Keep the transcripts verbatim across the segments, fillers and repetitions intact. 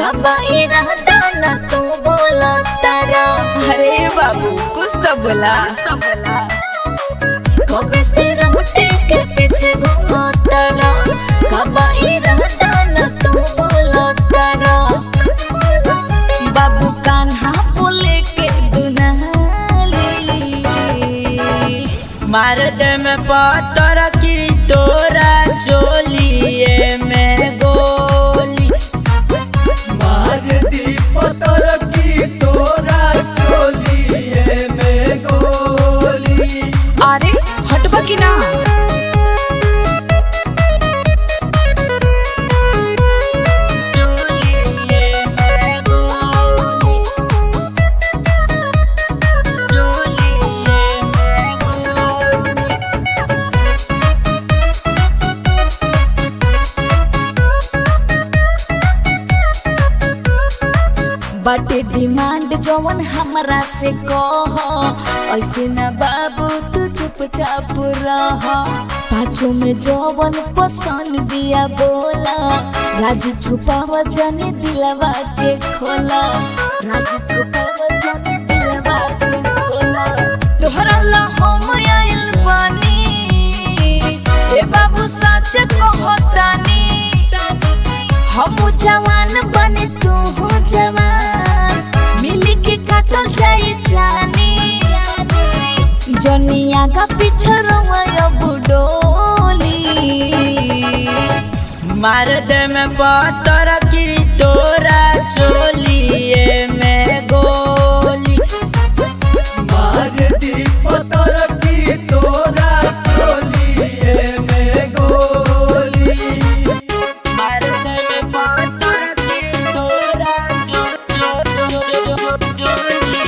कबा इरादा न तू बोला तारा। अरे बाबू कुछ तो बोला। कबे से रोटे के पीछे घूमा तारा, कबा इरादा न तू बोला तारा। बाबू कान्हा बोले के दुनाली मार दे में पत्थर की तोरा चोलिए में गोली। मार दी पत्थर की तोरा चोलिए में गोली। अरे हटबा की ना। बाटे डिमांड जवन हमरा से कह, ऐसे न बाबू तू चुपचाप रह। पाँचों में जवन पसंद दिया बोला, राज छुपाव जाने दिलवा के खोला। राज छुपाव जाने दिलवा के खोला। तोहरा ला हम आइल बानी, ए बाबू सच कहतानी। हम जवान बने तू हो जवान, मिली के काटल जाए जानी। जनिया का पीछे रवाया बुडोली मार दे में पत्थर की तोरा चोलिए में गोली। मार दी पत्थर की तोरा चोलिए में गोली। मार दे में पत्थर की तोरा चोलिए में गोली।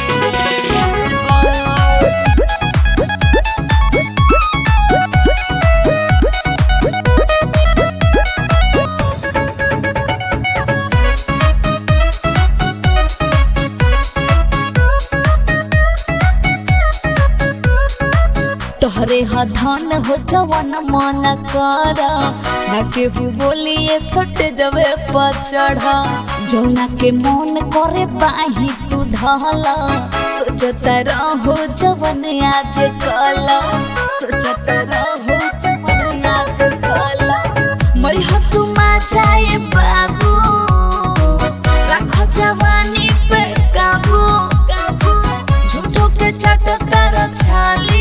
तोहरे ह धन हो जवन मन कर, ना केहू बोलिए सट जवे पचढ़। जौना के मन करे बाही तू धला, सोचत रहो जवन आज कल। सोचत रहो जवन आज कल। मरी ह तू मा जाए बाबू, रखो जवानी पे काबू। झूठो के चटता छाली,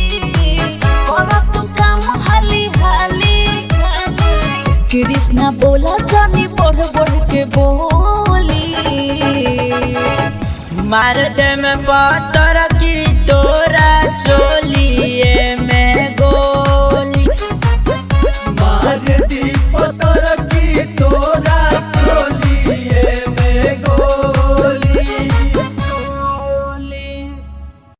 कृष्णा बोला जानी बढ़ बढ़ के बोली। मार दे में पत्थर की तोरा चोली।